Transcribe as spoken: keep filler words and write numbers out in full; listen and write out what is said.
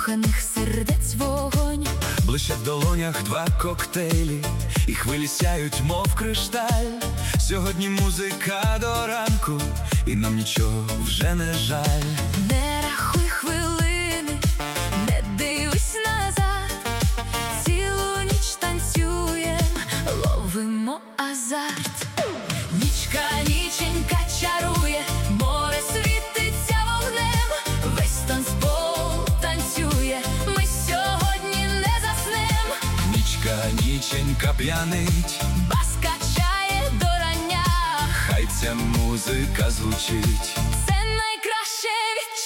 закоханих сердець вогонь. Блищать в долонях два коктейлі, і хвилі сяють, мов кришталь. Сьогодні музика до ранку, і нам нічого вже не жаль. Не рахуй хвилини, не дивись назад, цілу ніч танцюєм, ловимо азарт. Нічка, ніченька чарує, море світиться вогнем, весь танцпол танцює, ми сьогодні не заснем. Нічка, ніченька п'янить, бас качає до рання, хай ця музика звучить. це найкраще від